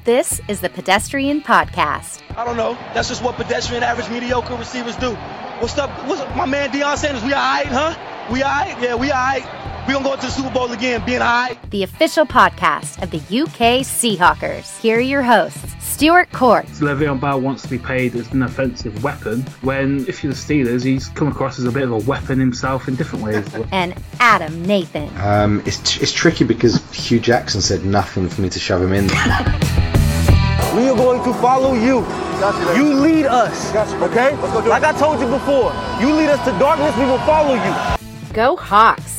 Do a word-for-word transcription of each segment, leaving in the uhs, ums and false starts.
This is the Pedestrian Podcast. I don't know. That's just what pedestrian, average, mediocre receivers do. What's up? What's up? My man Deion Sanders, we all right, huh? We all right? Yeah, we all right. We gonna go into the Super Bowl again, being all right. The official podcast of the U K Seahawkers. Here are your hosts, Stuart Court. Le'Veon Bell wants to be paid as an offensive weapon, when, if you're the Steelers, he's come across as a bit of a weapon himself in different ways. And Adam Nathan. Um, it's, t- it's tricky because Hugh Jackson said nothing for me to shove him in. We are going to follow you. You, you lead us, okay? Like I told you before, you lead us to darkness, we will follow you. Go Hawks.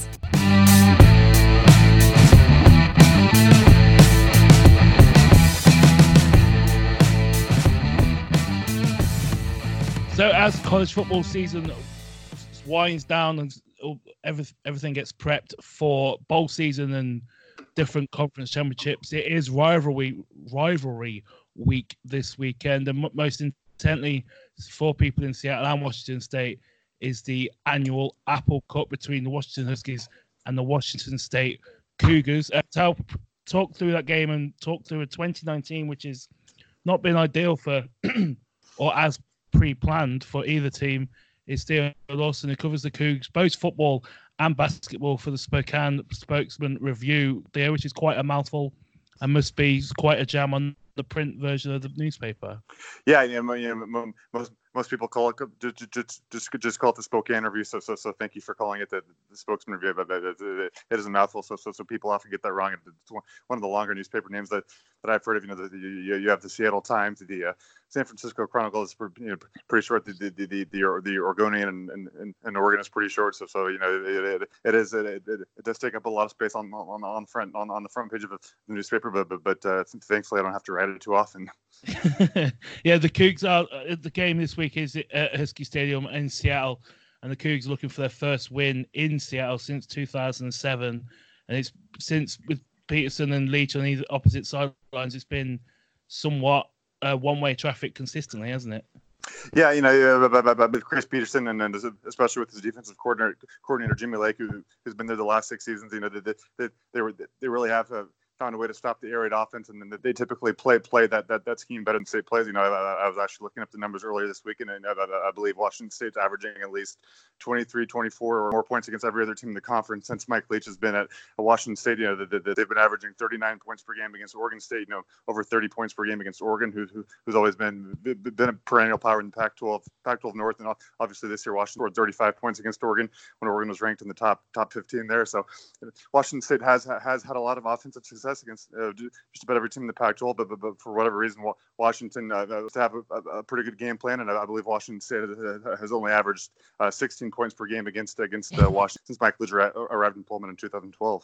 So as college football season winds down and everything gets prepped for bowl season and different conference championships, it is rivalry rivalry week this weekend, and most intently for people in Seattle and Washington State is the annual Apple Cup between the Washington Huskies and the Washington State Cougars. Uh, to help talk through that game and talk through a twenty nineteen, which has not been ideal for or as pre-planned for either team, is Theo Lawson, who covers the Cougs, both football and basketball, for the Spokane Spokesman Review there, which is quite a mouthful and must be quite a jam on the print version of the newspaper. Yeah, you know, you know, most most people call it just just just, just call it the Spokane Review. So so so thank you for calling it the, the Spokesman Review. But it, it, it is a mouthful. So so so people often get that wrong. It's one of the longer newspaper names that, that I've heard of. You know, the, you, you have the Seattle Times, the uh, San Francisco Chronicle is you know, pretty short. The the the the, the Oregonian and, and, and Oregon is pretty short. So so you know it it, it is it, it, it does take up a lot of space on on on front on, on the front page of the newspaper. But but, but uh, thankfully I don't have to write it too often. Yeah, the Cougs are uh, the game this week is at Husky Stadium in Seattle, and the Cougs are looking for their first win in Seattle since two thousand seven, and it's since with Peterson and Leach on either opposite sidelines, it's been somewhat uh, one-way traffic consistently, hasn't it? Yeah, you know, but, but, but with Chris Peterson and, and especially with his defensive coordinator, coordinator Jimmy Lake, who who's been there the last six seasons, you know, they they they, were, they really have a found a way to stop the air raid offense, and then they typically play play that that, that scheme better than State plays. You know, I, I was actually looking up the numbers earlier this week, and I, I, I believe Washington State's averaging at least twenty-three, twenty-four or more points against every other team in the conference since Mike Leach has been at Washington State. You know, the, the, they've been averaging thirty-nine points per game against Oregon State. You know, over thirty points per game against Oregon, who, who who's always been been a perennial power in the Pac twelve Pac twelve North, and obviously this year Washington scored thirty-five points against Oregon when Oregon was ranked in the top top fifteen there. So Washington State has has had a lot of offensive success against Uh, just about every team in the Pac twelve, but, but, but for whatever reason, Washington uh, to have a, a pretty good game plan, and I believe Washington State has only averaged uh, sixteen points per game against against uh, Washington since Mike Leach arrived in Pullman in two thousand twelve.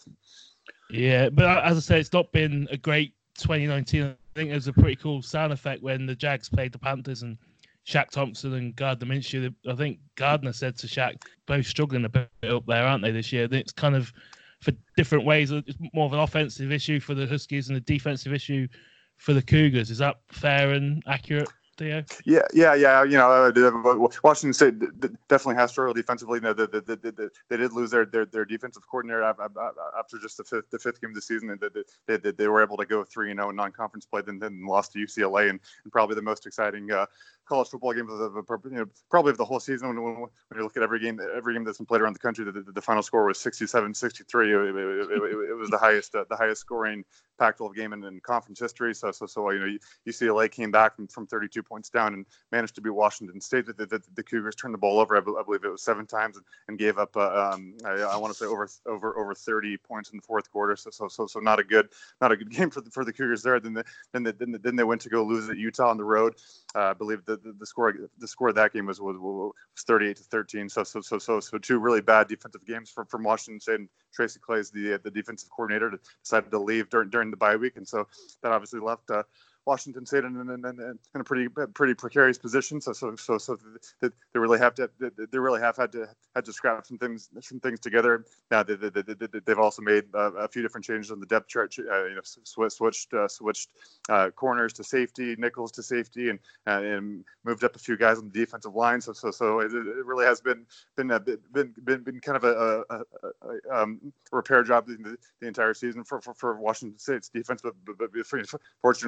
Yeah, but as I say, it's not been a great twenty nineteen. I think there's a pretty cool sound effect when the Jags played the Panthers and Shaq Thompson and Gardner Minshew. I think Gardner said to Shaq, both struggling a bit up there, aren't they, this year? It's kind of for different ways. It's more of an offensive issue for the Huskies and a defensive issue for the Cougars. Is that fair and accurate, Theo? Yeah, yeah, yeah. You know, uh, Washington State definitely has struggled defensively. You know, they, they, they, they did lose their, their, their defensive coordinator after just the fifth, the fifth game of the season. They, they, they were able to go three and zero in non-conference play, then then lost to U C L A, and, and probably the most exciting Uh, college football game of the, you know, probably of the whole season. When, when, when you look at every game, every game that's been played around the country, the, the, the final score was sixty-seven sixty-three. It, it, it, it was the highest, uh, the highest scoring Pac twelve game in, in conference history. So, so, so you know, U C L A came back from, from thirty-two points down and managed to beat Washington State. The, the, the Cougars turned the ball over, I, I believe it was seven times, and, and gave up, uh, um, I, I want to say over, over, over thirty points in the fourth quarter. So, so, so, so not a good, not a good game for the, for the Cougars there. Then, the, then, the, then, the, then they went to go lose at Utah on the road. Uh, I believe the, the, the score the score of that game was was, was thirty-eight to thirteen. So so so so so two really bad defensive games from, from Washington State. And Tracy Claeys, the the defensive coordinator, decided to leave during during the bye week, and so that obviously left uh, Washington State in, in, in, in a pretty pretty precarious position. So so so so they, they really have to they really have had to had to scrap some things some things together. Now they, they, they, they've also made uh, a few different changes on the depth chart. Uh, you know, sw- switched uh, switched uh, corners to safety, nickels to safety, and uh, and moved up a few guys on the defensive line. So so so it, it really has been been a, been been been kind of a, a, a, a um, repair job the, the entire season for, for, for Washington State's defense. But, but, but fortunately,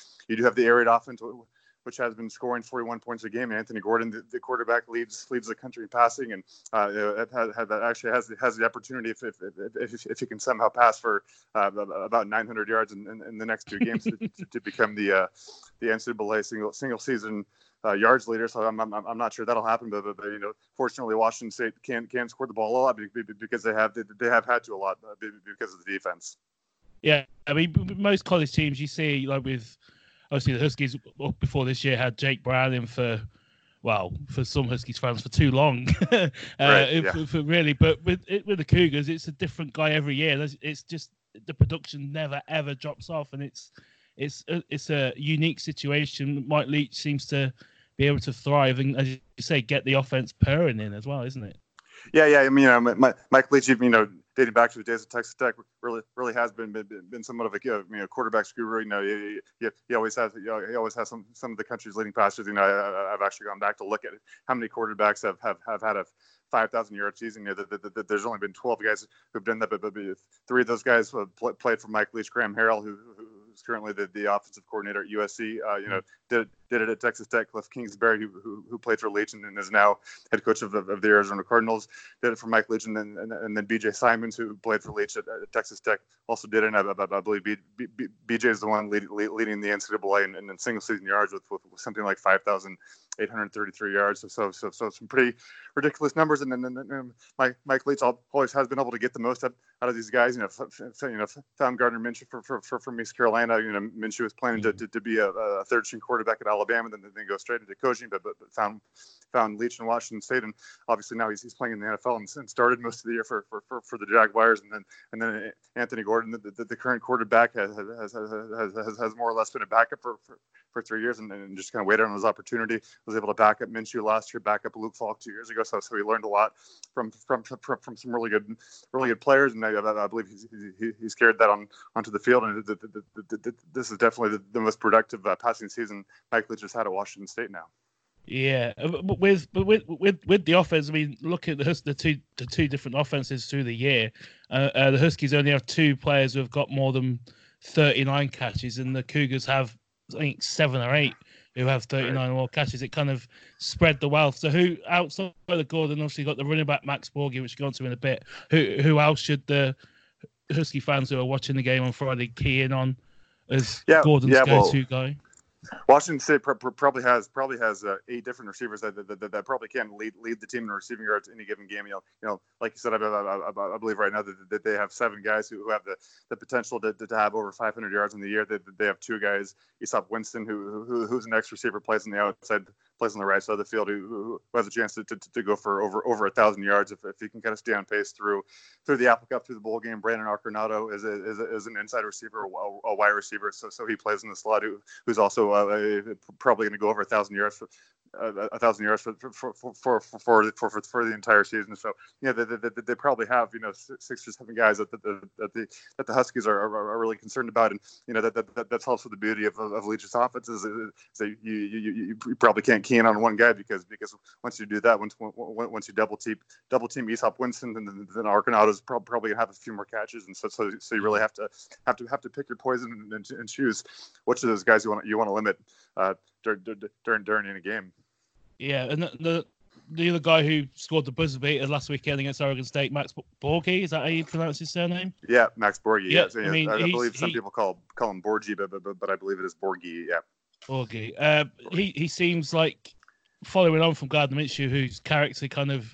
you do have the air raid offense, which has been scoring forty-one points a game. Anthony Gordon, the, the quarterback, leads leads the country in passing, and uh, it has, has, actually has has the opportunity if if, if, if, if he can somehow pass for uh, about nine hundred yards in, in, in the next two games to, to become the uh, the N C double A single single season uh, yards leader. So I'm, I'm I'm not sure that'll happen, but, but, but you know, fortunately Washington State can can score the ball a lot because they have they, they have had to a lot because of the defense. Yeah, I mean, most college teams you see, like with. Obviously, the Huskies before this year had Jake Browning for, well, for some Huskies fans for too long, uh, right, yeah. for, for really. But with with the Cougars, it's a different guy every year. It's just the production never ever drops off, and it's it's a, it's a unique situation. Mike Leach seems to be able to thrive and, as you say, get the offense purring in as well, isn't it? Yeah, yeah. I mean, you know, my, Mike Leach, you know, dating back to the days of Texas Tech, really, really has been been, been somewhat of a you know quarterback guru. You know, he, he, he always has you know, he always has some some of the country's leading passers. You know, I, I've actually gone back to look at it, how many quarterbacks have have, have had a five thousand yard season. You know, the, the, the, there's only been twelve guys who've done that, but, but three of those guys play, played for Mike Leach. Graham Harrell, who, who's currently the, the offensive coordinator at U S C, uh, you know, did did it at Texas Tech. Cliff Kingsbury, who who, who played for Leach and, and is now head coach of, of the Arizona Cardinals, did it for Mike Leach, and then and, and then B J Simons, who played for Leach at, at Texas Tech, also did it. And I, I, I believe B, B, B J is the one lead, lead, leading the N C double A in, in single season yards with, with, with something like five thousand eight hundred thirty-three yards. So so so, so some pretty ridiculous numbers. And then and, and, and Mike Mike Leach always has been able to get the most out, out of these guys. You know, f- f- you know, found Gardner Minshew for for, for, for East Carolina. You know, Minshew was planning to, to, to be a, a third string quarterback at Alabama, then then go straight into coaching, but, but but found found Leach in Washington State, and obviously now he's he's playing in the N F L and, and started most of the year for, for, for, for the Jaguars, and then and then Anthony Gordon, the, the, the current quarterback, has has, has has has more or less been a backup for, for, for three years, and, and just kind of waited on his opportunity. Was able to back up Minshew last year, back up Luke Falk two years ago, so so he learned a lot from from from, from some really good really good players, and I, I believe he's he, he's carried that on onto the field, and the, the, the, the, this is definitely the, the most productive uh, passing season Mike Leach has had at Washington State now. Yeah, but with but with with with the offense, I mean, look at the Hus- the two the two different offenses through the year. Uh, uh, the Huskies only have two players who have got more than thirty-nine catches, and the Cougars have I think seven or eight who have thirty-nine or more catches. It kind of spread the wealth. So who outside of Gordon, obviously got the running back Max Borghi, which we'll go on to in a bit. Who who else should the Husky fans who are watching the game on Friday key in on as yeah, Gordon's yeah, go-to well, guy? Washington State pr- pr- probably has probably has uh, eight different receivers that, that, that, that probably can lead lead the team in receiving yards any given game. You know, you know, like you said, I, I, I, I believe right now that, that they have seven guys who, who have the, the potential to, to have over five hundred yards in the year. They, they have two guys, Aesop Winston, who, who who's an X receiver, plays on the outside, plays on the right side of the field, who, who has a chance to, to, to go for over over a thousand yards if, if he can kind of stay on pace through through the Apple Cup, through the bowl game. Brandon Arconato is a, is, a, is an inside receiver, a, a wide receiver, so so he plays in the slot. Who, who's also uh, a, probably going to go over a thousand yards for uh, a thousand yards for for for for for, for, for, for, for the entire season. So yeah, they, they, they probably have you know six or seven guys that the that the that the Huskies are, are, are really concerned about, and you know that that, that that's also the beauty of, of, of Leach's offense is that you, you you you probably can't key in on one guy because because once you do that, once once you double team double team Aesop Winston, then then Arconato's probably gonna have a few more catches, and so so so you really have to have to have to pick your poison and, and, and choose which of those guys you want you want to limit uh, during during during in a game. Yeah, and the, the the other guy who scored the buzzer beater last weekend against Oregon State, Max Borghi, is that how you pronounce his surname? Yeah, Max Borghi. Yeah, yes. I mean, I, I believe some he, people call call him Borghi, but, but but I believe it is Borghi. Yeah, Borghi. Uh, he he seems like following on from Gardner Minshew, whose character kind of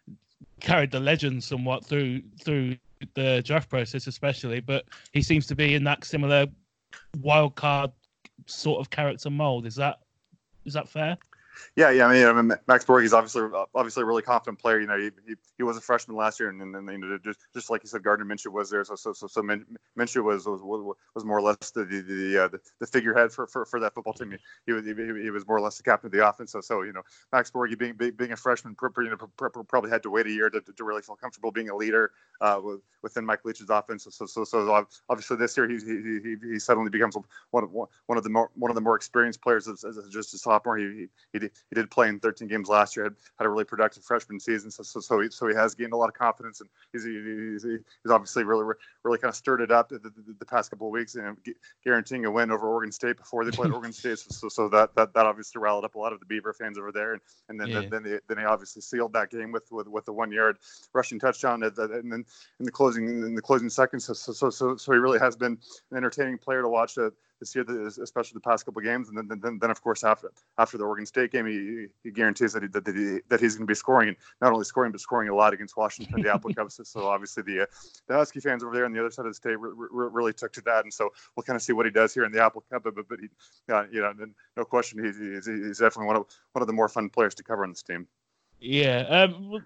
carried the legend somewhat through through the draft process, especially. But he seems to be in that similar wild card sort of character mold. Is that is that fair? Yeah, yeah. I mean, I mean Max Borghi is obviously obviously a really confident player. You know, he he, he was a freshman last year, and then you know, just just like you said, Gardner Minshew was there. So so so, so Minshew was was was more or less the the the, uh, the, the figurehead for, for, for that football team. He, he was he, he was more or less the captain of the offense. So so you know, Max Borghi being being a freshman, you know, probably had to wait a year to, to really feel comfortable being a leader uh, within Mike Leach's offense. So so so obviously this year he he he, he suddenly becomes one of one of the more one of the more experienced players as, as just a sophomore. He he he did play in thirteen games last year. Had, had a really productive freshman season, so so so he, so he has gained a lot of confidence, and he's he's, he's obviously really really kind of stirred it up the, the, the past couple of weeks, and you know, guaranteeing a win over Oregon State before they played Oregon State. So, so so that, that that obviously rallied up a lot of the Beaver fans over there, and and then Yeah. then they then they obviously sealed that game with with, with the one yard rushing touchdown, at the, and then in the closing in the closing seconds. So so so so he really has been an entertaining player to watch uh, this year, especially the past couple of games. And then, then, then of course, after after the Oregon State game, he, he guarantees that he, that, he, that he's going to be scoring, and not only scoring, but scoring a lot against Washington in the Apple Cup. So obviously the uh, the Husky fans over there on the other side of the state re- re- really took to that. And so we'll kind of see what he does here in the Apple Cup. But, but, but he, uh, you know, no question, he's, he's, he's definitely one of one of the more fun players to cover on this team. Yeah. Um,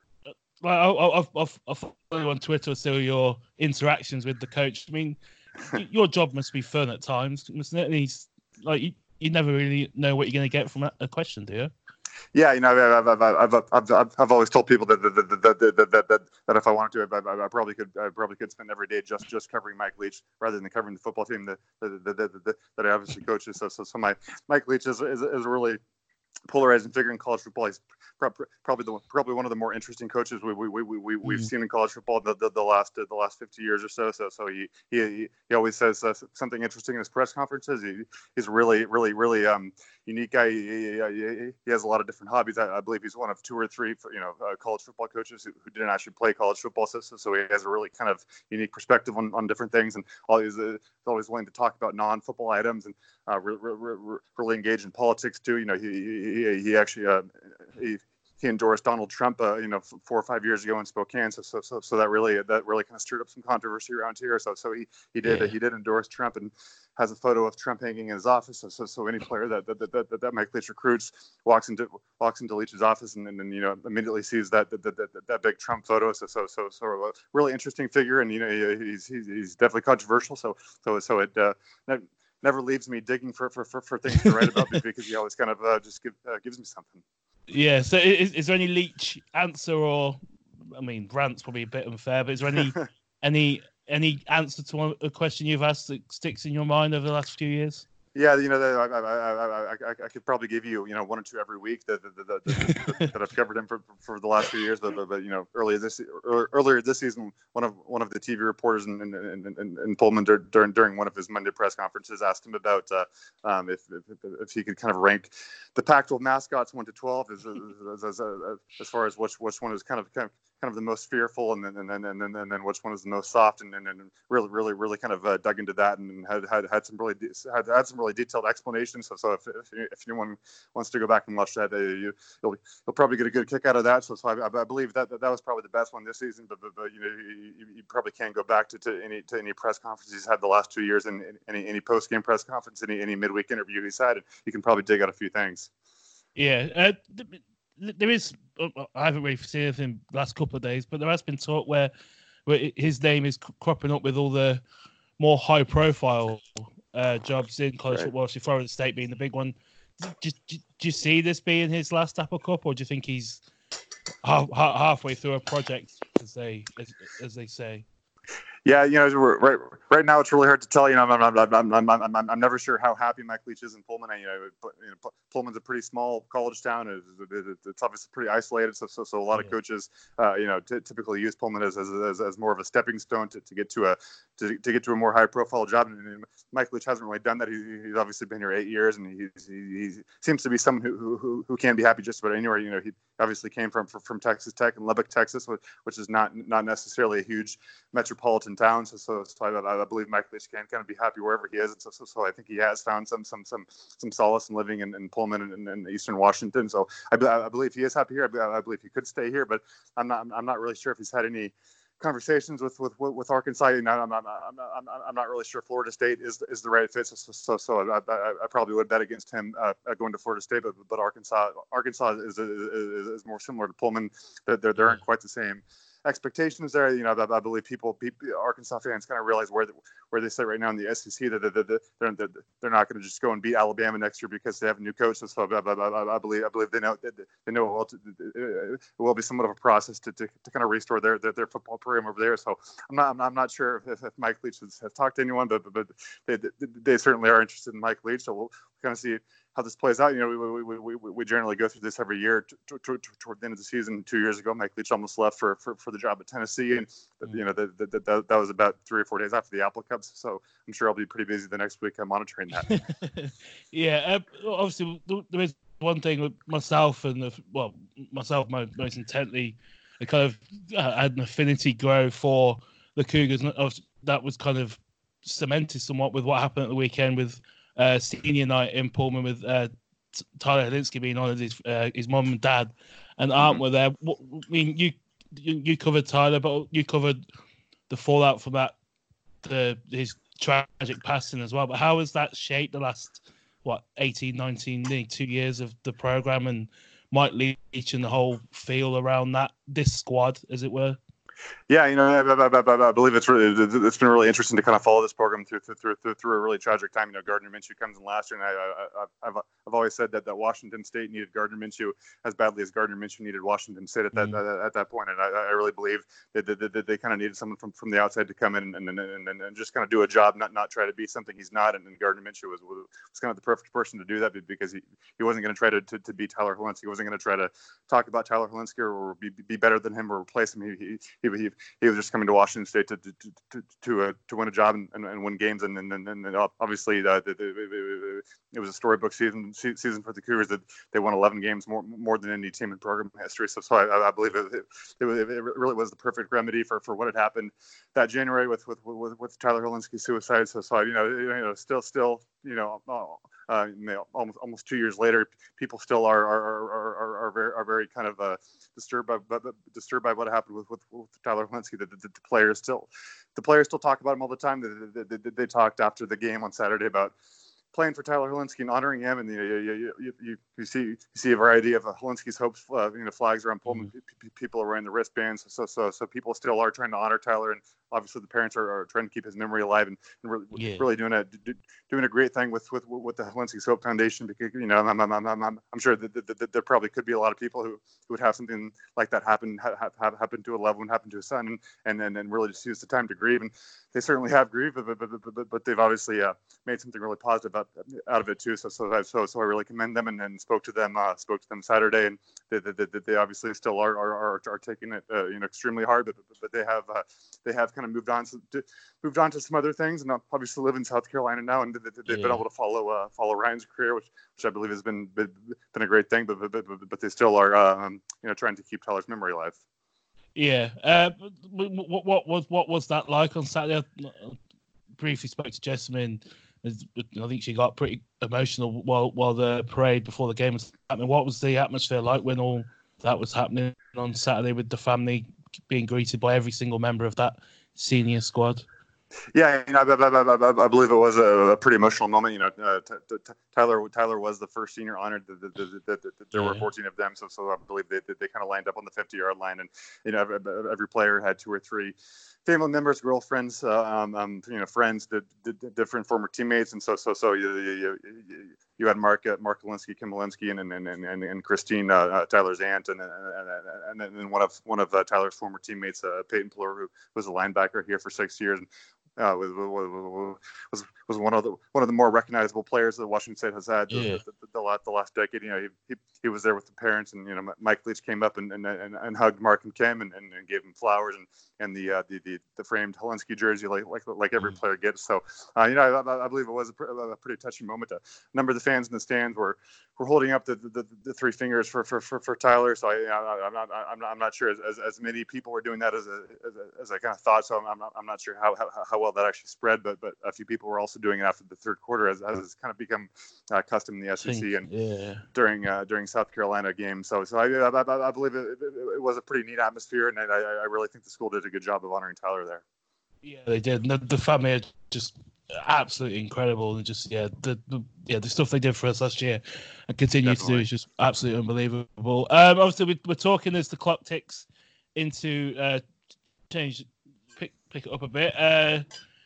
well, I've, I've, I've followed you on Twitter, so your interactions with the coach. I mean, your job must be fun at times, mustn't it? And he's like, you, you never really know what you're going to get from a, a question, do you? Yeah, you know, I've I've I've I've, I've, I've always told people that that, that, that, that, that, that, that if I wanted to, I, I probably could I probably could spend every day just, just covering Mike Leach rather than covering the football team that that, that, that, that, that I obviously coaches. So so so my Mike Leach is is, is really polarizing figure in college football. He's probably the probably one of the more interesting coaches we we we we we've mm. seen in college football the, the, the last the last fifty years or so. So so he he he always says uh, something interesting in his press conferences. He he's a really really really um unique guy. He, he, he has a lot of different hobbies. I, I believe he's one of two or three you know uh, college football coaches who, who didn't actually play college football. So, so he has a really kind of unique perspective on, on different things, and always uh, always willing to talk about non-football items, and uh, re, re, re, really engaged in politics too. You know he he, he actually uh, he. He endorsed Donald Trump, uh, you know, four or five years ago in Spokane. So, so, so, so that really, that really kind of stirred up some controversy around here. So, so he, he did, yeah. he did endorse Trump, and has a photo of Trump hanging in his office. So, so, so any player that that that, that, that Mike Leach recruits walks into walks into Leach's office, and then you know immediately sees that that, that that that big Trump photo. So, so, so, so a really interesting figure, and you know, he's he's, he's definitely controversial. So, so, so it. Uh, never leaves me digging for, for, for, for things to write about because he always kind of uh, just give, uh, gives me something. Yeah. So is, is there any Leach answer, or I mean, rant's probably a bit unfair, but is there any any any answer to one, a question you've asked that sticks in your mind over the last few years? Yeah, you know, I, I, I, I, I could probably give you, you know, one or two every week that that, that, that, that I've covered him for, for the last few years. But, but, but you know, earlier this earlier this season, one of one of the T V reporters in in, in, in Pullman during during one of his Monday press conferences asked him about uh, um, if, if if he could kind of rank the Pac twelve mascots one to twelve as as, as, as, as far as which which one is kind of kind of kind of the most fearful, and then and then and then and then which one is the most soft, and and, and really really really kind of uh, dug into that, and had had, had some really had, had some really detailed explanations. So so if, if if anyone wants to go back and watch that, uh, you you'll you'll probably get a good kick out of that. So so I, I believe that, that that was probably the best one this season. But but, but you know you, you probably can't go back to, to any to any press conferences he's had the last two years, and any any post game press conference, any any midweek interview he's had. You can probably dig out a few things. Yeah. Uh, th- There is, I haven't really seen anything the last couple of days, but there has been talk where, where his name is cropping up with all the more high-profile uh, jobs in college right. football, obviously Florida State being the big one. Do, do, do you see this being his last Apple Cup, or do you think he's half, halfway through a project, as they as, as they say? Yeah, you know, right right now it's really hard to tell. You know, I'm I'm I'm I'm I'm, I'm, I'm never sure how happy Mike Leach is in Pullman. You know, you know Pullman's a pretty small college town. It's, it's obviously pretty isolated. So so, so a lot yeah. of coaches, uh, you know, t- typically use Pullman as, as as more of a stepping stone to, to get to a to, to get to a more high profile job. And, and Mike Leach hasn't really done that. He, he's obviously been here eight years, and he's, he, he seems to be someone who, who who can be happy just about anywhere. You know, he obviously came from from Texas Tech and Lubbock, Texas, which is not not necessarily a huge metropolitan town. So, so, so I, I believe Mike Leach can kind of be happy wherever he is. And so, so, so I think he has found some some some some solace in living in, in Pullman and in Eastern Washington. So I, I believe he is happy here. I, I believe he could stay here, but I'm not I'm not really sure if he's had any conversations with with with Arkansas. You know, I'm I'm I'm I'm, I'm not really sure Florida State is is the right fit. So so, so I, I, I probably would bet against him uh, going to Florida State, but but Arkansas Arkansas is is, is more similar to Pullman. They're they're, they aren't quite the same expectations there. You know, I, I believe people, people, Arkansas fans kind of realize where the, where they sit right now in the S E C that, that, that, that they're, that they're not going to just go and beat Alabama next year because they have a new coach. So I, I, I, I believe I believe they know they know it will, it will be somewhat of a process to, to, to kind of restore their, their their football program over there. So I'm not I'm not, I'm not sure if, if Mike Leach has, has talked to anyone, but but they, they they certainly are interested in Mike Leach. So we'll kind of see how this plays out. You know, we we, we, we generally go through this every year t- t- t- toward the end of the season. Two years ago, Mike Leach almost left for for, for the job at Tennessee, and mm. you know that that that that was about three or four days after the Apple Cups. So I'm sure I'll be pretty busy the next week uh, monitoring that. yeah, uh, obviously there is one thing with myself and the, well, myself most, most intently, I kind of uh, had an affinity grow for the Cougars. That was kind of cemented somewhat with what happened at the weekend with uh, senior night in Pullman with uh, Tyler Helinski being honoured, his uh, his mum and dad, and Aunt mm-hmm. were there. What, I mean, you, you you covered Tyler, but you covered the fallout from that, the his tragic passing as well. But how has that shaped the last what eighteen, nineteen, two years of the program and Mike Leach and the whole feel around that this squad, as it were? Yeah, you know, I, I, I, I believe it's really it's been really interesting to kind of follow this program through through through, through a really tragic time. You know, Gardner Minshew comes in last year, and I, I, I've I've always said that, that Washington State needed Gardner Minshew as badly as Gardner Minshew needed Washington State at that mm-hmm. at, at that point. And I, I really believe that, that, that, that they kind of needed someone from, from the outside to come in and and, and, and, and just kind of do a job, not not try to be something he's not. And, and Gardner Minshew was was kind of the perfect person to do that because he, he wasn't going to try to, to to be Tyler Helinski. He wasn't going to try to talk about Tyler Helinski or be be better than him or replace him. He he he, he was just coming to Washington State to to to to, uh, to win a job and, and, and win games, and and, and, and obviously uh, the, the, the, it was a storybook season season for the Cougars that they won eleven games more more than any team in program history. So, so I, I believe it, it, it, it really was the perfect remedy for, for what had happened that January with with with, with Tyler Helinski's suicide. So, so you know you know still still you know. Uh, you know, almost almost two years later, people still are are are are, are very are very kind of uh, disturbed by but disturbed by what happened with with, with Tyler Helinski. The, the, the players still, the players still talk about him all the time. They, they, they, they talked after the game on Saturday about playing for Tyler Helinski and honoring him, and you you, you, you, you see you see a variety of uh, Helinski's hopes. Uh, you know, flags around Pullman. Mm-hmm. P- p- people are wearing the wristbands, so so so people still are trying to honor Tyler, and obviously the parents are, are trying to keep his memory alive, and, and really, yeah. really doing a do, doing a great thing with with with the Helinski's Hope Foundation. Because you know, I'm I'm I'm I'm, I'm sure that, that, that there probably could be a lot of people who, who would have something like that happen have, have happen to a loved one, happen to a son, and and and, and really just use the time to grieve. And they certainly have grieved, but but but, but, but they've obviously uh, made something really positive out, out of it too. So so so so I really commend them, and, and spoke to them uh, spoke to them Saturday, and they they, they, they obviously still are are, are, are taking it uh, you know extremely hard, but but they have uh, they have kind of moved on to, moved on to some other things, and obviously live in South Carolina now, and they've yeah. been able to follow uh, follow Ryan's career, which which I believe has been been, been a great thing. But but, but but they still are um, you know trying to keep Tyler's memory alive. Yeah. Uh, what what was what was that like on Saturday? I briefly spoke to Jessamine. I think she got pretty emotional while while the parade before the game was happening. What was the atmosphere like when all that was happening on Saturday with the family being greeted by every single member of that senior squad? Yeah, you know, I, I, I, I believe it was a, a pretty emotional moment. You know, uh, t- t- t- Tyler Tyler was the first senior honored. The, the, the, the, the, there yeah. were fourteen of them, so so I believe they they, they kind of lined up on the fifty-yard line, and you know, every, every player had two or three family members, girlfriends, uh, um, um, you know, friends, the, the, the different former teammates, and so so so you you, you, you had Mark uh, Mark Helinski, Kim Helinski, and and and and, and Christine, uh, uh, Tyler's aunt, and and, and then one of one of uh, Tyler's former teammates, uh, Peyton Plur, who was a linebacker here for six years. And, Uh, was, was was one of the one of the more recognizable players that Washington State has had yeah. the, the, the, last, the last decade. You know, he, he he was there with the parents, and you know, Mike Leach came up and and, and, and hugged Mark and Kim and, and, and gave them flowers and and the uh, the, the the framed Helinski jersey like like like every player gets. So uh, you know, I, I believe it was a, pr- a pretty touching moment. A number of the fans in the stands were were holding up the the, the three fingers for, for, for, for Tyler. So I, you know, I'm not I'm not I'm not sure as, as, as many people were doing that as a, as, a, as I kind of thought. So I'm not I'm not sure how how, how well that actually spread, but but a few people were also doing it after the third quarter, as as it's kind of become uh, custom in the S E C and yeah. during uh, during South Carolina games. So so I I, I believe it, it, it was a pretty neat atmosphere, and I I really think the school did a good job of honoring Tyler there. Yeah, they did. The, the family are just absolutely incredible, and just yeah the, the yeah the stuff they did for us last year and continue Definitely. to do is just absolutely unbelievable. Um, obviously we, we're talking as the clock ticks into uh, change pick pick it up a bit. Uh,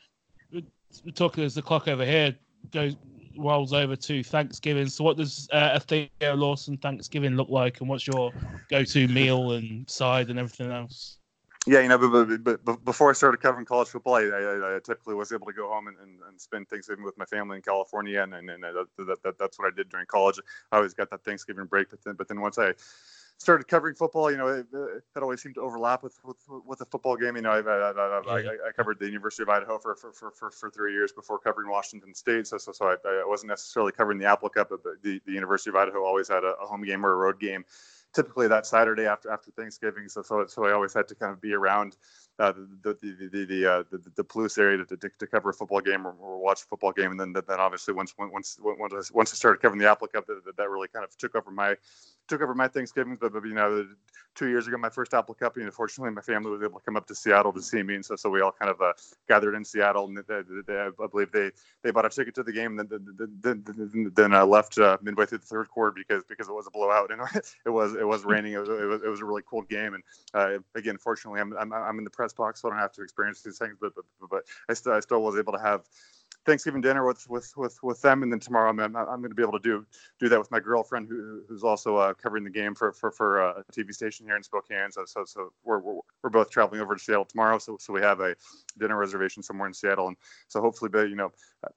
we're talking as the clock over here goes rolls over to Thanksgiving. So what does uh, a Theo Lawson Thanksgiving look like, and what's your go-to meal and side and everything else? Yeah, you know, but, but, but before I started covering college football, I, I, I typically was able to go home and, and, and spend Thanksgiving with my family in California, and, and, and that, that, that, that's what I did during college. I always got that Thanksgiving break, but then, but then once I started covering football, you know, it, it always seemed to overlap with with, with the football game. You know, I, I, I, I, I covered the University of Idaho for for, for, for, for three years before covering Washington State, so so, so I, I wasn't necessarily covering the Apple Cup, but the, the University of Idaho always had a, a home game or a road game, typically that Saturday after after Thanksgiving. So so so I always had to kind of be around uh, the the the the, uh, the the Palouse area to, to to cover a football game or, or watch a football game, and then then obviously once once once once I started covering the Apple Cup, that, that really kind of took over my took over my Thanksgivings. But, but you know, two years ago, my first Apple Cup, and unfortunately, my family was able to come up to Seattle to see me, and so so we all kind of uh, gathered in Seattle, and they, they, they, I believe they they bought a ticket to the game, and then then then, then uh, left uh, midway through the third quarter because because it was a blowout, and it was it was raining. It was it was, it was a really cold game, and uh, again, fortunately, I'm, I'm I'm in the press box, so I don't have to experience these things, but but, but I still I still was able to have Thanksgiving dinner with, with, with, with them, and then tomorrow I'm I'm, I'm going to be able to do do that with my girlfriend who who's also uh, covering the game for for, for uh, a T V station here in Spokane. So so so we're we're, we're both traveling over to Seattle tomorrow. So so we have a dinner reservation somewhere in Seattle, and so hopefully, but you know,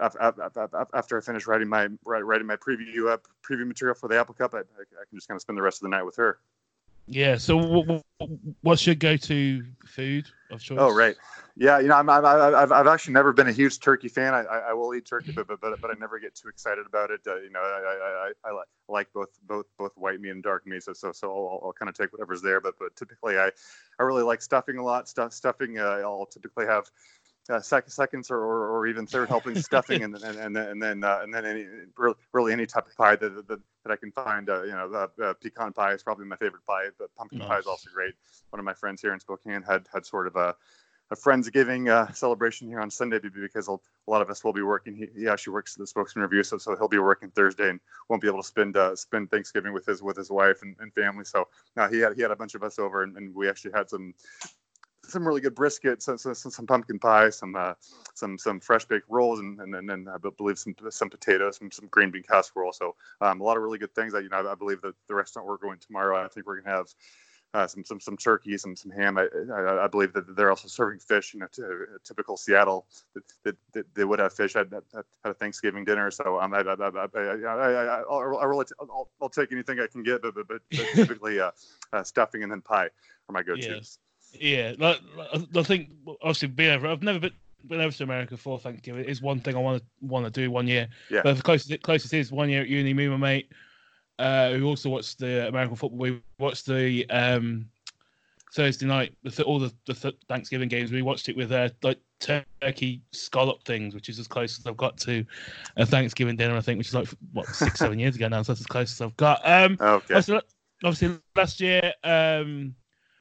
after I finish writing my writing my preview uh, preview material for the Apple Cup, I, I can just kind of spend the rest of the night with her. Yeah. So, what's your go-to food of choice? Oh, right. Yeah, you know, I'm, I'm, I've I've actually never been a huge turkey fan. I, I, I will eat turkey, but but but I never get too excited about it. Uh, you know, I I, I, I like both both both white meat and dark meat, so so so I'll, I'll kind of take whatever's there. But but typically, I I really like stuffing a lot. Stuff stuffing. Uh, I'll typically have Uh, second, seconds or, or, or even third helping stuffing, and and and, and then uh, and then any really, really any type of pie that that, that I can find. Uh, you know, uh, uh, pecan pie is probably my favorite pie, but pumpkin nice. pie is also great. One of my friends here in Spokane had had sort of a a Friendsgiving uh, celebration here on Sunday because a lot of us will be working. He, he actually works at the Spokesman Review, so so he'll be working Thursday and won't be able to spend uh, spend Thanksgiving with his with his wife and, and family. So uh, he had he had a bunch of us over, and, and we actually had some. some really good brisket, some, some, some pumpkin pie, some uh, some some fresh baked rolls, and and then I believe some some potatoes, some some green bean casserole. So um, a lot of really good things. I you know I believe that the restaurant we're going tomorrow, I think we're gonna have uh, some some some turkey, some some ham. I, I I believe that they're also serving fish. You know, to, uh, typical Seattle that, that, that they would have fish at, at, at a Thanksgiving dinner. So um, I I I I, I, I I'll, I'll really t- I'll, I'll take anything I can get, but but, but typically uh, uh, stuffing and then pie are my go-tos. Yes. Yeah, like, I think obviously being over, I've never been, been over to America for Thanksgiving. It is one thing I want to want to do one year. Yeah. But the closest it closest is one year at uni. Me and my mate, uh, who also watched the American football. We watched the um, Thursday night, the, all the, the Thanksgiving games. We watched it with uh, like turkey scallop things, which is as close as I've got to a Thanksgiving dinner. I think, which is like what six, seven years ago now. So that's as close as I've got. Um, okay. Obviously, obviously last year. Um,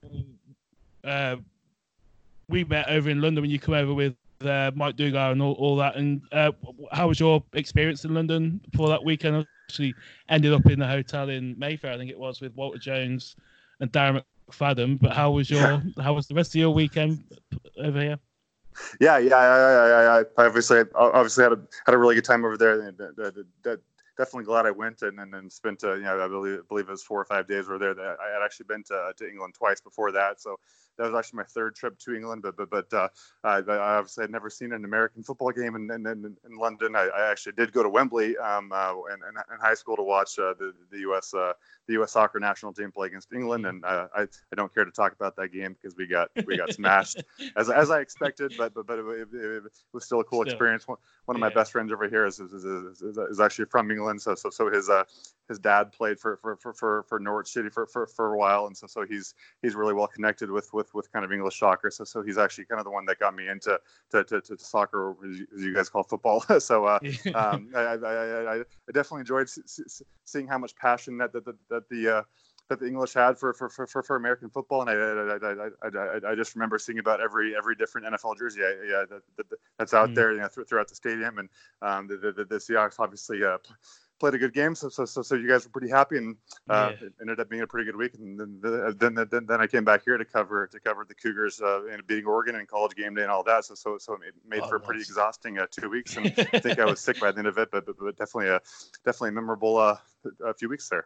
Uh, we met over in London when you come over with uh, Mike Dugar and all, all that. And uh, how was your experience in London for that weekend? I actually ended up in the hotel in Mayfair, I think it was, with Walter Jones and Darren McFadden. But how was your how was the rest of your weekend over here? Yeah, yeah, I, I, I obviously obviously had a had a really good time over there. That, that, definitely glad I went and and, and spent uh, you know I believe, I believe it was four or five days over there. That I had actually been to, to England twice before that, so that was actually my third trip to England. But but but uh, I, I obviously had never seen an American football game in in, in, in London. I, I actually did go to Wembley um, uh, in, in high school to watch uh, the the U S uh, the U S soccer national team play against England, and uh, I I don't care to talk about that game because we got we got smashed as as I expected. But but but it, it, it was still a cool still. experience. One, one of my yeah. best friends over here is is, is, is, is actually from England, so so so his uh his dad played for for for for Norwich City for, for for a while, and so so he's he's really well connected with with with kind of English soccer. So so he's actually kind of the one that got me into to to, to soccer, as you guys call football. so uh, um, I, I, I I definitely enjoyed seeing how much passion that that that, that the uh, that the English had for for, for, for American football, and I I, I, I I just remember seeing about every every different N F L jersey I, yeah, that, that, that's out mm. there, you know, throughout the stadium, and um, the, the the Seahawks obviously uh, played a good game, so so so, so you guys were pretty happy, and uh, yeah. it ended up being a pretty good week. And then then, then then I came back here to cover to cover the Cougars uh, and beating Oregon and College Game Day and all that. So so so it made, made oh, for a pretty nice. exhausting uh, two weeks, and I think I was sick by the end of it, but but, but definitely a definitely a memorable uh, a few weeks there.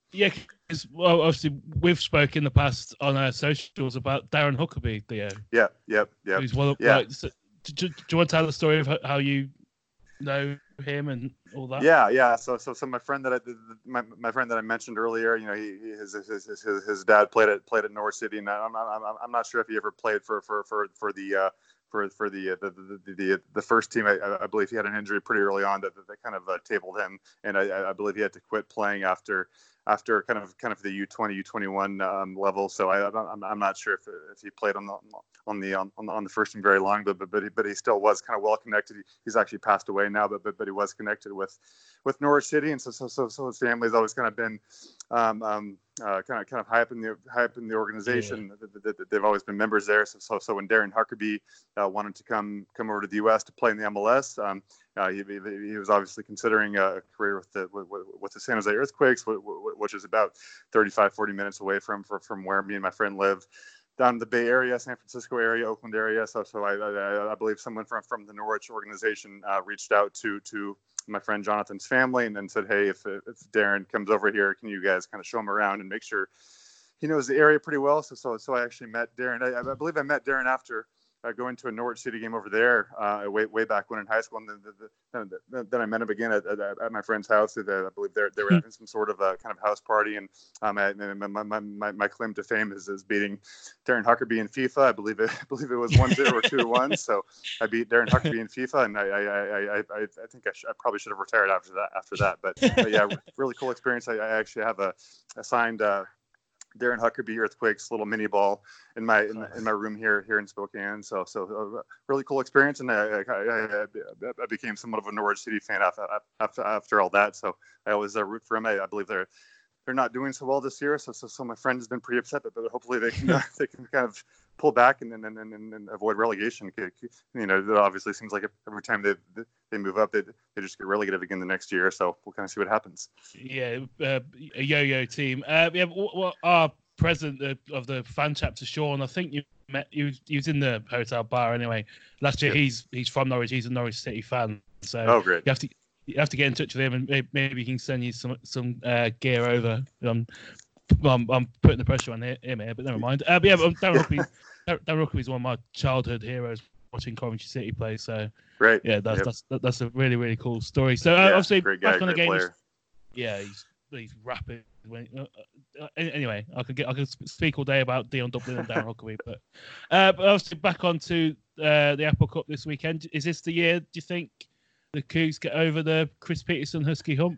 Yeah, because well, obviously we've spoken in the past on our socials about Darren Huckabee, Theo. Yeah, yep, yep. Who's well, yeah. Like, so, do, do, do you want to tell the story of how you know him and all that? Yeah, yeah. So, so, so my friend that I, my, my friend that I mentioned earlier, you know, he, his, his, his, his dad played at played at Norwich City, and I'm, I'm, I'm not sure if he ever played for, for, for, for the, uh, for, for the, the, the, the, the first team. I, I believe he had an injury pretty early on that, that kind of uh, tabled him, and I, I believe he had to quit playing after. after kind of kind of the U twenty, U twenty-one um, level. So I, I'm, I'm not sure if, if he played on the on the on, on the first team very long, but but but he, but he still was kind of well connected. He, he's actually passed away now, but but but he was connected with with Norwich City, and so so so, so his family's always kind of been um, um, uh, kind of kind of high up in the high up in the organization. Yeah. They've always been members there. So so, so when Darren Huckabee uh, wanted to come come over to the U S to play in the M L S. Um, Uh, he, he was obviously considering a career with the with, with the San Jose Earthquakes, which is about thirty-five, forty minutes away from from where me and my friend live, down in the Bay Area, San Francisco area, Oakland area. So so I I, I believe someone from, from the Norwich organization uh, reached out to to my friend Jonathan's family and then said, hey, if if Darren comes over here, can you guys kind of show him around and make sure he knows the area pretty well? So so so I actually met Darren. I, I believe I met Darren after. Uh, going to a Norwich City game over there uh, way way back when in high school, and then, the, the, the, then I met him again at, at, at my friend's house. I believe they they were having some sort of a kind of house party, and um, I, my, my, my, my claim to fame is, is beating Darren Huckabee in FIFA. I believe it I believe it was one zero or two to one. So I beat Darren Huckabee in FIFA, and I I, I, I, I think I, sh- I probably should have retired after that. After that, but, but yeah, really cool experience. I, I actually have a, a signed. Uh, Darren Huckabee Earthquakes little mini ball in my in, in my room here here in Spokane. So so uh, really cool experience, and I, I, I, I became somewhat of a Norwich City fan after after, after all that. So I always uh, root for them. I, I believe they're they're not doing so well this year. So so, so my friend has been pretty upset, but, but hopefully they can uh, they can kind of pull back and and, and, and, and avoid relegation. You know, it obviously seems like every time they they move up, they they just get relegated again the next year. So we'll kind of see what happens. Yeah, uh, a yo-yo team. Uh, yeah, what our president of the fan chapter, Sean, I think you met. He was, he was in the hotel bar anyway last year. Yeah. He's he's from Norwich. He's a Norwich City fan. So oh, great. You have to you have to get in touch with him, and maybe he can send you some some uh, gear over. Um, I'm, I'm putting the pressure on him here, but never mind. Uh, but yeah, but Darren Huckabee, Darren Huckabee is one of my childhood heroes. Watching Coventry City play, so right, yeah, that's yep. that's that's a really really cool story. So uh, yeah, obviously, great guy, back on the great game, player. Yeah, he's he's rapid. When, uh, uh, anyway, I could get I could speak all day about Dion Dublin and Darren Huckabee, but uh, but obviously back onto uh, the Apple Cup this weekend. Is this the year? Do you think the Cougs get over the Chris Peterson Husky hump?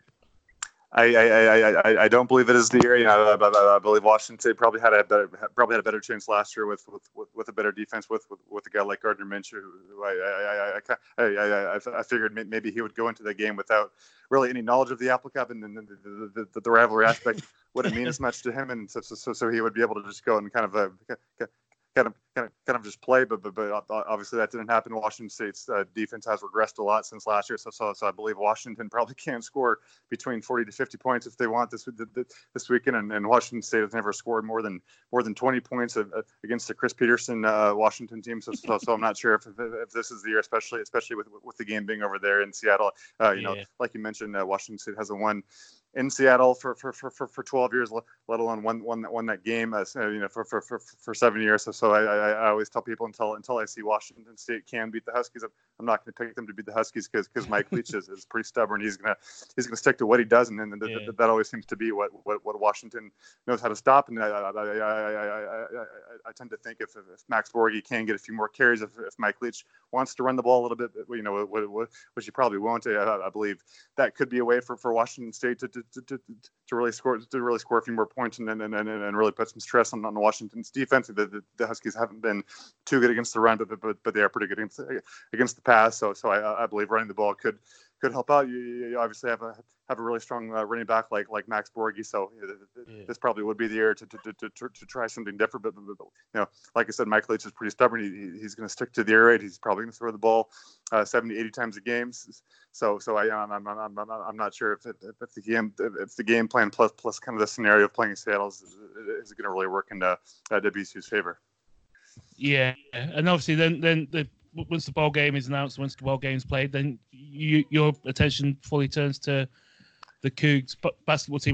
I, I, I, I don't believe it is the year. You know, I, I, I believe Washington probably had a better probably had a better chance last year with with, with, with a better defense with, with, with a guy like Gardner Minshew, who I I, I, I, I, I figured maybe he would go into the game without really any knowledge of the Apple Cup and the the, the, the rivalry aspect wouldn't mean as much to him, and so so, so he would be able to just go and kind of uh, kind of kind of kind of just play, but but, but obviously that didn't happen. Washington State's uh, defense has regressed a lot since last year, so, so so I believe Washington probably can score between forty to fifty points if they want this this weekend, and, and Washington State has never scored more than more than twenty points against the Chris Peterson uh, Washington team. So, so so I'm not sure if if this is the year, especially especially with with the game being over there in Seattle. Uh, you yeah. know, like you mentioned, uh, Washington State hasn't won in Seattle for for, for, for twelve years, let alone one one won that game, uh, you know, for, for, for, for seven years. So, so I, I, I always tell people until until I see Washington State can beat the Huskies, I'm not going to pick them to beat the Huskies because because Mike Leach is, is pretty stubborn. He's gonna he's gonna stick to what he does, and then th- yeah. th- that always seems to be what, what, what Washington knows how to stop. And I I, I, I, I, I, I tend to think if, if Max Borghi can get a few more carries, if, if Mike Leach wants to run the ball a little bit, you know, which he probably won't, I, I believe that could be a way for, for Washington State to to, to, to to really score to really score a few more points and and, and, and really put some stress on, on Washington's defense. The, the, the Huskies haven't been too good against the run, but but, but they are pretty good against against the pass. So so I, I believe running the ball could could help out. You, you obviously have a have a really strong uh, running back like like Max Borghi. So you know, yeah. this probably would be the year to to, to, to, to try something different. But, but, but you know, like I said, Mike Leach is pretty stubborn. He, he's going to stick to the air raid. He's probably going to throw the ball uh, seventy, eighty times a game. So so I I'm I'm I'm, I'm, I'm not sure if, if if the game if the game plan plus plus kind of the scenario of playing in Seattle is, is going to really work in uh, W C U's favor. Yeah, and obviously then then the. Once the ball game is announced, once the ball game is played, then you, your attention fully turns to the Cougs basketball team, which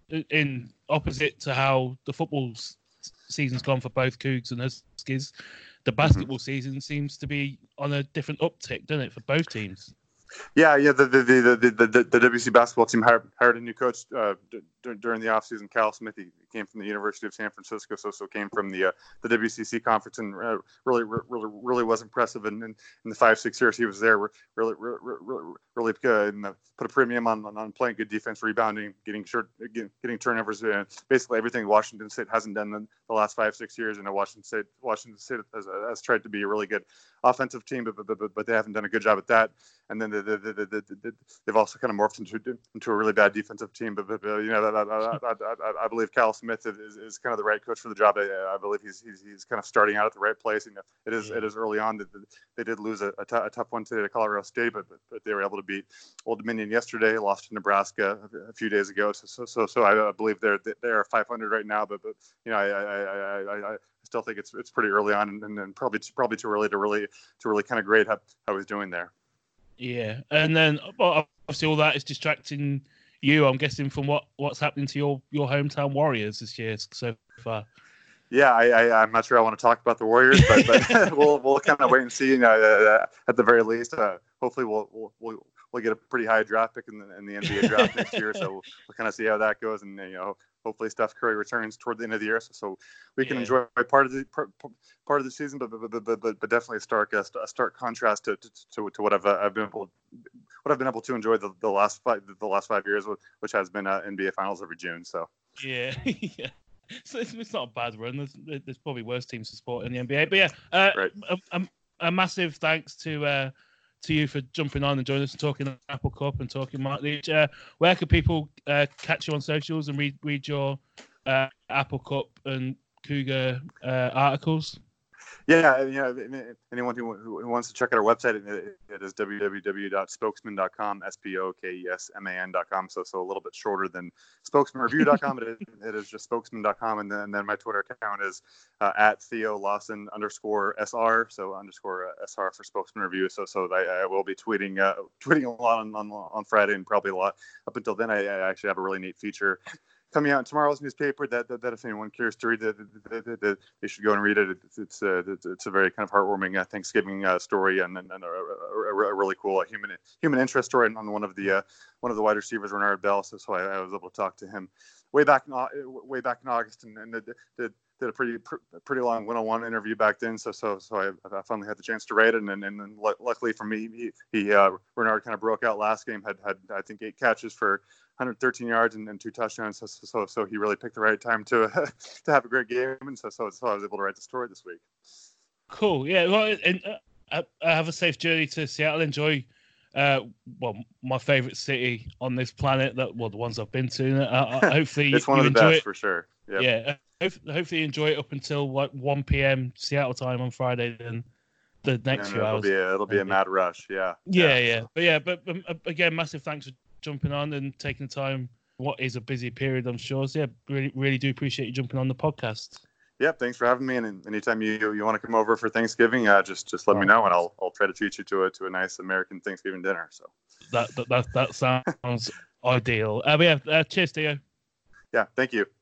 in opposite to how the football s- season's gone for both Cougs and Huskies, the basketball mm-hmm. season seems to be on a different uptick, doesn't it, for both teams? Yeah, yeah. The the the the, the, the W C basketball team hired, hired a new coach uh, d- d- during the offseason. Cal Smith. He came from the University of San Francisco, so so came from the uh, the W C C conference, and uh, really really really was impressive. And in, in the five six years he was there, really really really, really good and put a premium on, on playing good defense, rebounding, getting short, getting, getting turnovers. Uh, basically everything Washington State hasn't done in the last five six years. And Washington State Washington State has, has tried to be a really good offensive team, but but, but but they haven't done a good job at that. And then the, the, the, the, the, the, they've also kind of morphed into into a really bad defensive team. But, but, but you know, I, I, I, I believe Cal Smith is, is kind of the right coach for the job. I, I believe he's, he's he's kind of starting out at the right place. You know, it is yeah. it is early on that they did lose a, a, t- a tough one today to Colorado State, but, but but they were able to beat Old Dominion yesterday, lost to Nebraska a, a few days ago. So so so, so I believe they're they're five hundred right now. But but you know, I I I, I, I still think it's it's pretty early on, and, and probably probably too early to really to really kind of grade how, how he's doing there. Yeah, and then well, obviously all that is distracting you, I'm guessing, from what, what's happening to your, your hometown Warriors this year so far. Yeah, I, I, I'm not sure I want to talk about the Warriors, but, but we'll we'll kind of wait and see. You know, uh, at the very least, uh, hopefully we'll, we'll we'll we'll get a pretty high draft pick in the in the N B A draft next year. So we'll, we'll kind of see how that goes, and you know, hopefully Steph Curry returns toward the end of the year, so, so we can yeah. enjoy part of the part, part of the season, but but but but, but definitely a stark a stark contrast to to, to what I've I've been able what I've been able to enjoy the, the last five the last five years, which has been uh, N B A Finals every June. So yeah, yeah. So it's, it's not a bad run. There's, there's probably worse teams to support in the N B A, but yeah, uh, right. a, a, a massive thanks to. Uh, to you for jumping on and joining us and talking Apple Cup and talking Mark Leach. Uh, where can people uh, catch you on socials and read read your uh, Apple Cup and Cougar uh, articles? Yeah, you know, anyone who, who wants to check out our website, it, it is w w w dot spokesman dot com, S P O K E S M A N dot com. So, so a little bit shorter than spokesman review dot com. it, it is just spokesman dot com. And then, and then my Twitter account is uh, at Theo Lawson underscore S R. So underscore uh, S R for Spokesman Review. So, so I, I will be tweeting, uh, tweeting a lot on, on, on Friday and probably a lot up until then. I, I actually have a really neat feature coming out in tomorrow's newspaper that, that, that if anyone cares to read it, that, that, that they should go and read it. It's it's a, it's a very kind of heartwarming uh, Thanksgiving uh, story and, and, and a, a, a really cool uh, human human interest story on one of the uh, one of the wide receivers, Renard Bell. So, so I, I was able to talk to him way back in way back in August and, and did, did did a pretty pretty long one-on-one interview back then. So so so I, I finally had the chance to write it, and and, and luckily for me, he, he uh, Renard kind of broke out last game. Had had I think eight catches for one hundred thirteen yards and, and two touchdowns. So, so so he really picked the right time to uh, to have a great game, and so, so so I was able to write the story this week. Cool, yeah. Well, and uh, have a safe journey to Seattle. Enjoy, uh, well, my favorite city on this planet. That well, the ones I've been to. Uh, hopefully, it's one you of the enjoy best it. For sure. Yep. Yeah, hopefully you enjoy it up until like one p.m. Seattle time on Friday. Then the next and few it'll hours. Be a, it'll be a mad rush. Yeah. Yeah, yeah, yeah. But yeah, but um, again, massive thanks for jumping on and taking the time. What is a busy period, I'm sure. So yeah, really, really do appreciate you jumping on the podcast. Yeah, thanks for having me. And anytime you you want to come over for Thanksgiving, uh, just just let me know, and I'll I'll try to treat you to a to a nice American Thanksgiving dinner. So that that that, that sounds ideal. Uh, but yeah, uh, cheers, Theo. Yeah, thank you.